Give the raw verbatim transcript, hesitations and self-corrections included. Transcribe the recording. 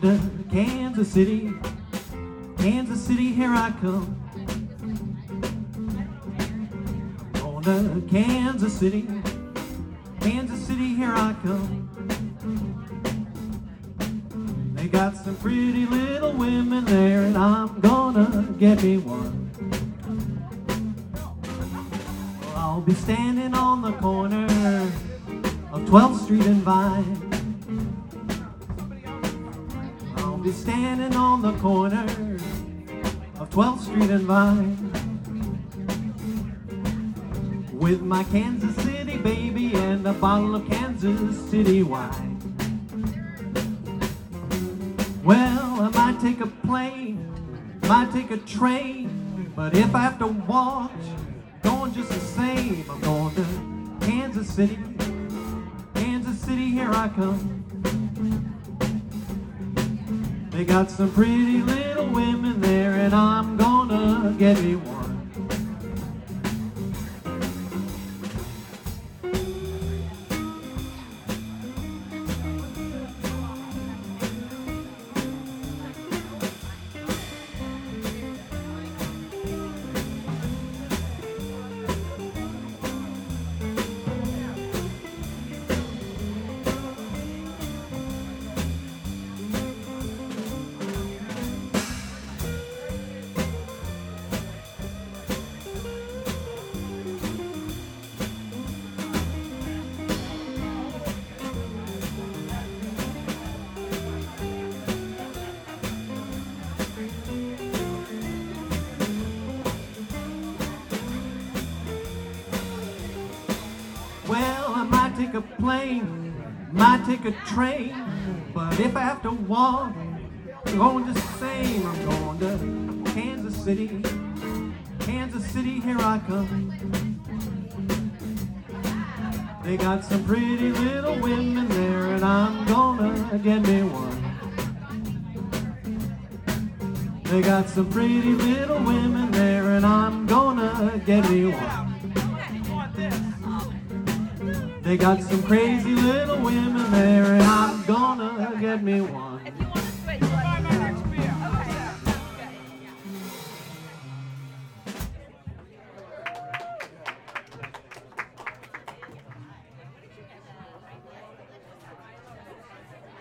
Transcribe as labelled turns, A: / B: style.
A: to Kansas City, Kansas City, here I come. Going to Kansas City, Kansas City, here I come. They got some pretty little women there, and I'm gonna get me one. Well, I'll be standing on the corner of twelfth Street and Vine. I'll be standing on the corner of twelfth Street and Vine with my Kansas City baby and a bottle of Kansas City wine. Well, I might take a plane, might take a train, but if I have to walk, going just the same. I'm going to Kansas City, Kansas City, here I come. They got some pretty little women there, and I'm gonna get me one. Well, I might take a plane, might take a train, but if I have to walk, I'm going just the same. I'm going to Kansas City, Kansas City, here I come. They got some pretty little women there, and I'm gonna get me one. They got some pretty little women there, and I'm gonna get me one. They got some crazy little women there, and I'm gonna get me one.